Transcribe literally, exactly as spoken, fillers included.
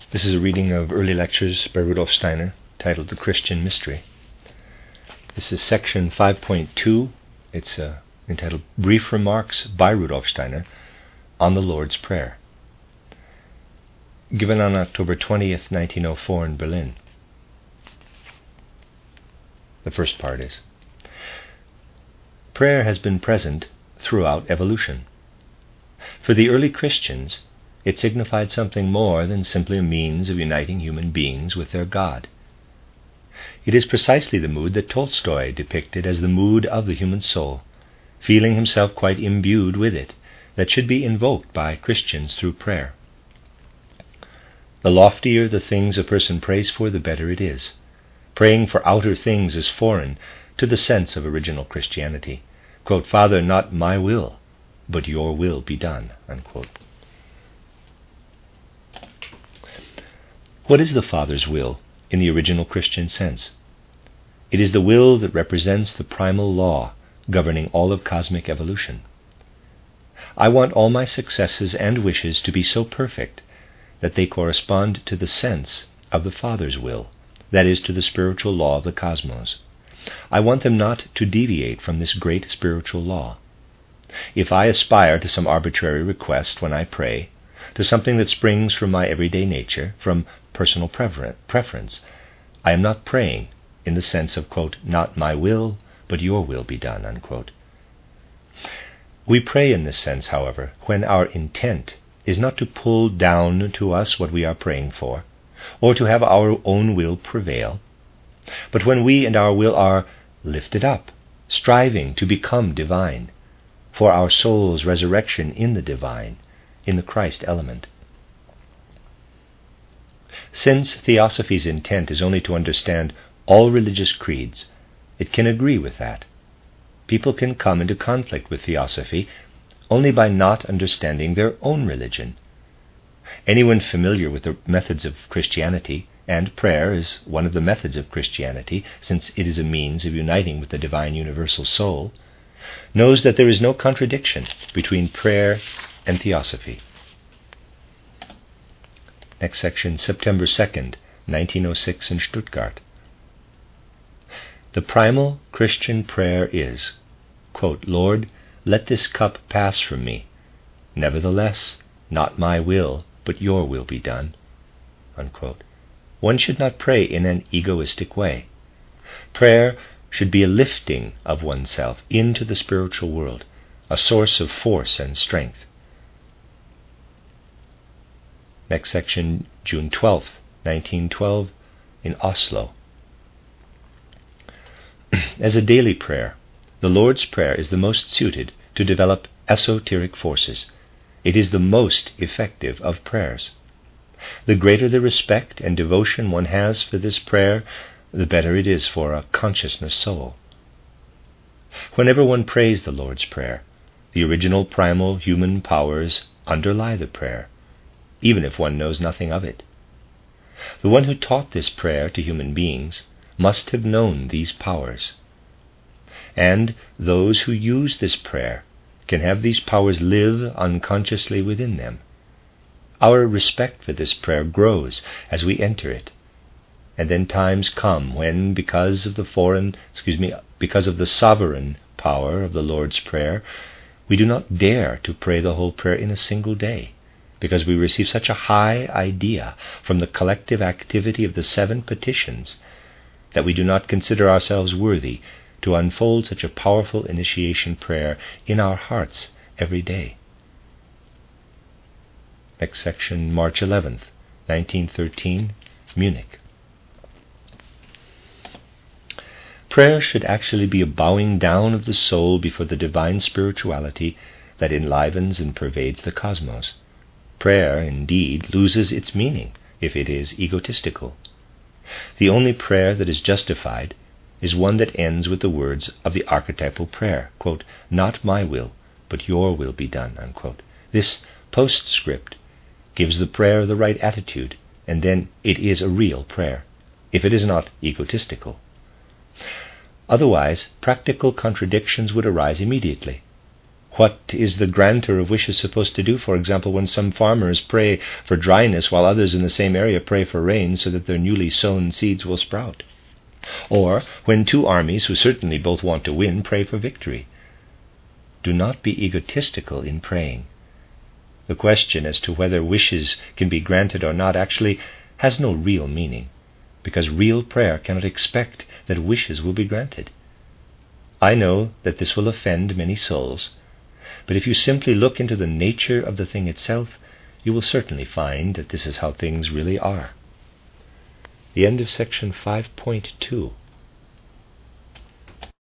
This is a reading of early lectures by Rudolf Steiner, titled The Christian Mystery. This is section five point two. It's uh, entitled Brief Remarks by Rudolf Steiner on the Lord's Prayer, given on October twentieth, nineteen oh four in Berlin. The first part is: prayer has been present throughout evolution. For the early Christians, it signified something more than simply a means of uniting human beings with their God. It is precisely the mood that Tolstoy depicted as the mood of the human soul, feeling himself quite imbued with it, that should be invoked by Christians through prayer. The loftier the things a person prays for, the better it is. Praying for outer things is foreign to the sense of original Christianity. Quote, "Father, not my will, but your will be done." Unquote. What is the Father's will in the original Christian sense? It is the will that represents the primal law governing all of cosmic evolution. I want all my successes and wishes to be so perfect that they correspond to the sense of the Father's will, that is, to the spiritual law of the cosmos. I want them not to deviate from this great spiritual law. If I aspire to some arbitrary request when I pray, to something that springs from my everyday nature, from personal prefer- preference, I am not praying in the sense of, quote, "not my will, but your will be done," unquote. We pray in this sense, however, when our intent is not to pull down to us what we are praying for, or to have our own will prevail, but when we and our will are lifted up, striving to become divine, for our soul's resurrection in the divine, in the Christ element. Since Theosophy's intent is only to understand all religious creeds, it can agree with that. People can come into conflict with Theosophy only by not understanding their own religion. Anyone familiar with the methods of Christianity, and prayer is one of the methods of Christianity, since it is a means of uniting with the divine universal soul, knows that there is no contradiction between prayer and Theosophy. Next section, September second, nineteen oh six in Stuttgart. The primal Christian prayer is, quote, "Lord, let this cup pass from me. Nevertheless, not my will, but your will be done." Unquote. One should not pray in an egoistic way. Prayer should be a lifting of oneself into the spiritual world, a source of force and strength. Next section, June twelfth, nineteen twelve, in Oslo. As a daily prayer, the Lord's Prayer is the most suited to develop esoteric forces. It is the most effective of prayers. The greater the respect and devotion one has for this prayer, the better it is for a consciousness soul. Whenever one prays the Lord's Prayer, the original primal human powers underlie the prayer, even if one knows nothing of it. The one who taught this prayer to human beings must have known these powers. And those who use this prayer can have these powers live unconsciously within them. Our respect for this prayer grows as we enter it. And then times come when, because of the foreign, excuse me, because of the sovereign power of the Lord's Prayer, we do not dare to pray the whole prayer in a single day, because we receive such a high idea from the collective activity of the seven petitions that we do not consider ourselves worthy to unfold such a powerful initiation prayer in our hearts every day. Next section, March eleventh, nineteen thirteen, Munich. Prayer should actually be a bowing down of the soul before the divine spirituality that enlivens and pervades the cosmos. Prayer, indeed, loses its meaning if it is egotistical. The only prayer that is justified is one that ends with the words of the archetypal prayer, quote, "Not my will, but your will be done," unquote. This postscript gives the prayer the right attitude, and then it is a real prayer, if it is not egotistical. Otherwise, practical contradictions would arise immediately. What is the granter of wishes supposed to do, for example, when some farmers pray for dryness while others in the same area pray for rain so that their newly sown seeds will sprout? Or when two armies, who certainly both want to win, pray for victory? Do not be egotistical in praying. The question as to whether wishes can be granted or not actually has no real meaning, because real prayer cannot expect that wishes will be granted. I know that this will offend many souls, but if you simply look into the nature of the thing itself, you will certainly find that this is how things really are. The end of section five point two.